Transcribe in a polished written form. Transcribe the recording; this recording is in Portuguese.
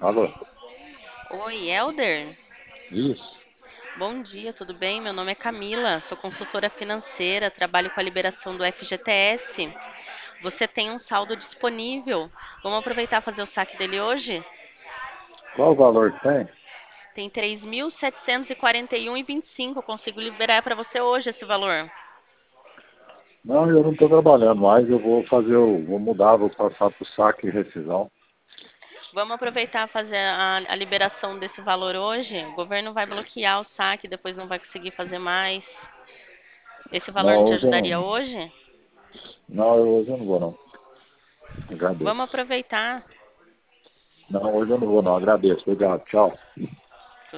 Alô? Oi, Elder. Isso. Bom dia, tudo bem? Meu nome é Camila, sou consultora financeira, trabalho com a liberação do FGTS. Você tem um saldo disponível. Vamos aproveitar e fazer o saque dele hoje? Qual o valor que tem? Tem 3.741,25. Eu consigo liberar para você hoje esse valor. Não, eu não estou trabalhando mais, eu vou fazer vou mudar, vou passar para o saque e rescisão. Vamos aproveitar e fazer a liberação desse valor hoje. O governo vai bloquear o saque, depois não vai conseguir fazer mais. Esse valor não Não, te hoje eu ajudaria não. hoje? Não, hoje eu não vou não. Vamos Agradeço. aproveitar. Não, hoje eu não vou não, agradeço. Obrigado, tchau.